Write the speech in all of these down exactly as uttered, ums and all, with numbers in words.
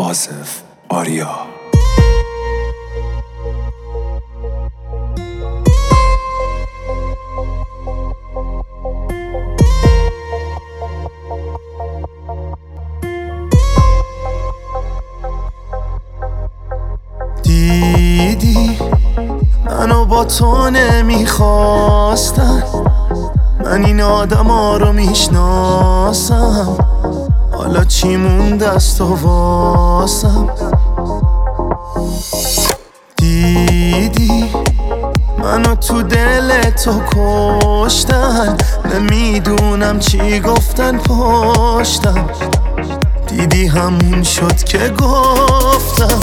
آصف آریا. دیدی منو با تو نمیخواستن، من این آدم ها رو میشناسم، حالا چی مونده است و واسم. دیدی منو تو دل تو کشتن، نمیدونم چی گفتن پشتم، دیدی همون شد که گفتم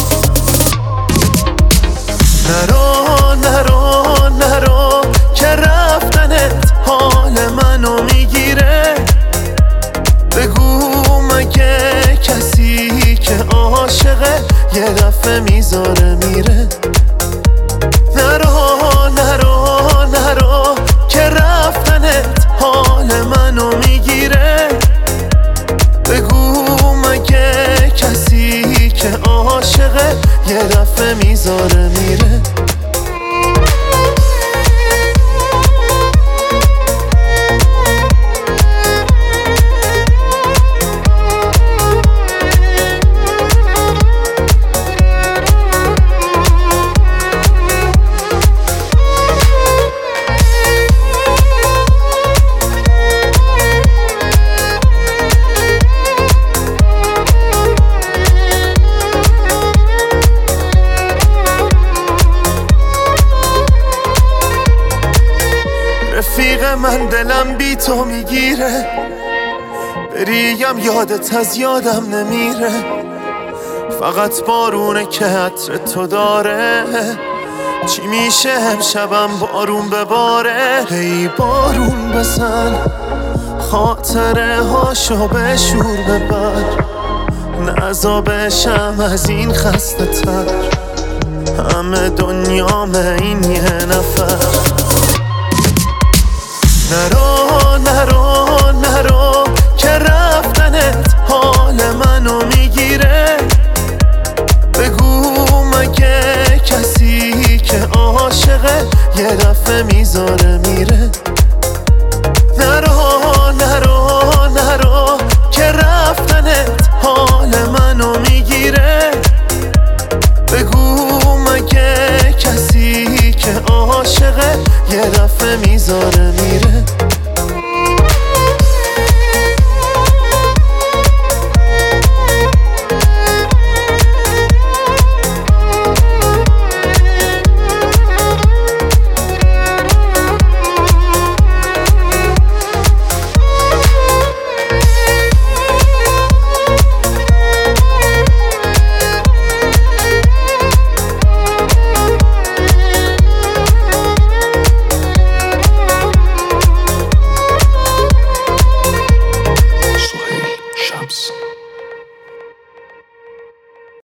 نرو نرو نرو که رفتنت حال منو میگیره. بگو مگه کسی که عاشقه یه دفعه میذاره میره. نرو نرو نرو که رفتنت حال منو میگیره. بگو مگه کسی که عاشقه یه دفعه میذاره میره. رفیق من دلم بی تو میگیره، بریم یادت از یادم نمیره. فقط بارونه که عطر تو داره، چی میشه امشبم بارون بباره. هی بارون بزن خاطره هاشو به شور ببر، نزا بشم از این خسته تر، همه دنیامه این یه نفر. نرو نرو نرو